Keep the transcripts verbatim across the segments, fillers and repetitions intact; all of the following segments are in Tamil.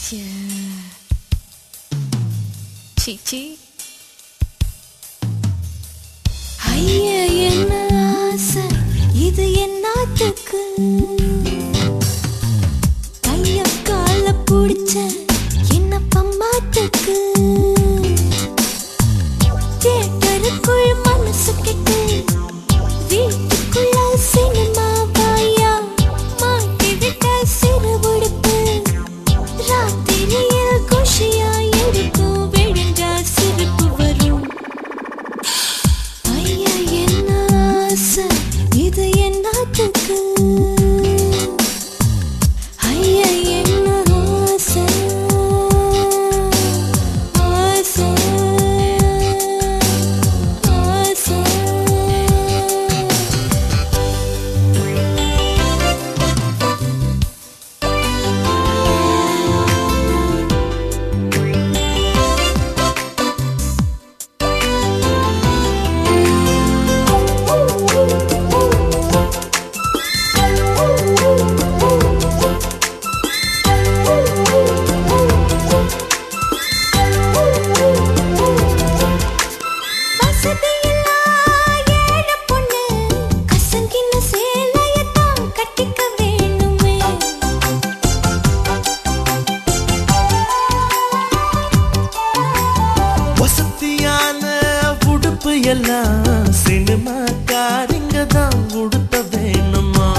சீச்சி ஐயா என்ன ஆசை இது என்னத்துக்கு கைய கால புடிச்ச என்ன பம்மாத்துக்கு தேட்டருக்குள் மனசு கெட்டு வீட்டுக்குள்ள சினிமா வாயா மாட்டி விட்ட சிறு உடுப்பு ராத்திரியில் குஷியா இருக்கும் விழுந்தா சிரிப்பு வரும் ஐயா என்ன ஆசை இது என்னத்துக்கு ஐயா என்ன ஆசை ஆசை ஆசை எல்லாம் சினிமா காரிங்க தான் உடுத்த வேணுமா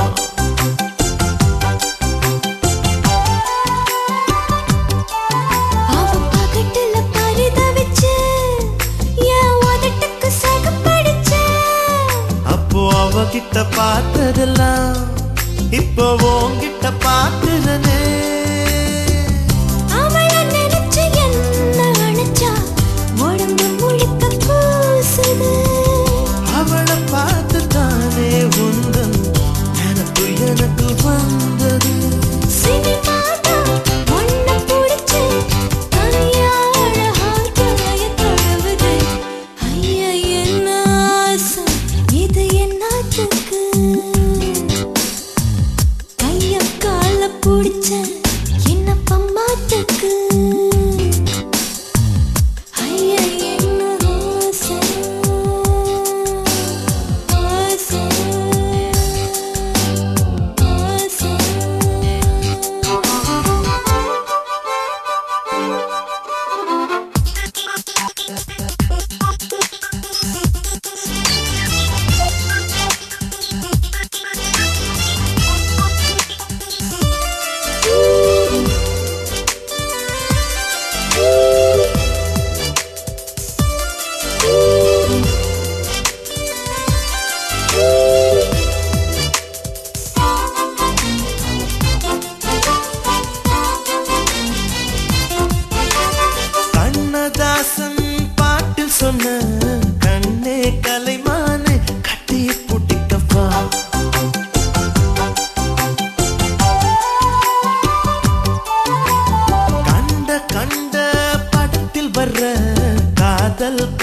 அவன் பக்கத்துல பரித வச்சு என் உதட்டுக்கு சகப்படிச்ச அப்போ அவகிட்ட பார்த்ததெல்லாம் இப்போ உன்கிட்ட பார்க்கிறனே அவளை நினைச்சு என்ன அணைச்சா உடம்பு முழுக்க பூசுது அவளை பார்த்து தானே உந்தன் எனக்கு எனக்கு வந்தது சினிமாதான் ஒன்ன பிடிச்சு தனியா அழகா தலைய தழுவுது ஐயா என்ன ஆசை இது என்னத்துக்கு கைய கால பிடிச்ச என்ன பம்மாத்துக்கு ஐயா என்ன ஆசை ஆசை ஆசை கண்ணதாசன் பாட்டில் சொன்ன கண்ணே கலைமானே கட்டி புட்டிக்கப்பா கண்ட கண்ட படத்தில் வர்ற காதல்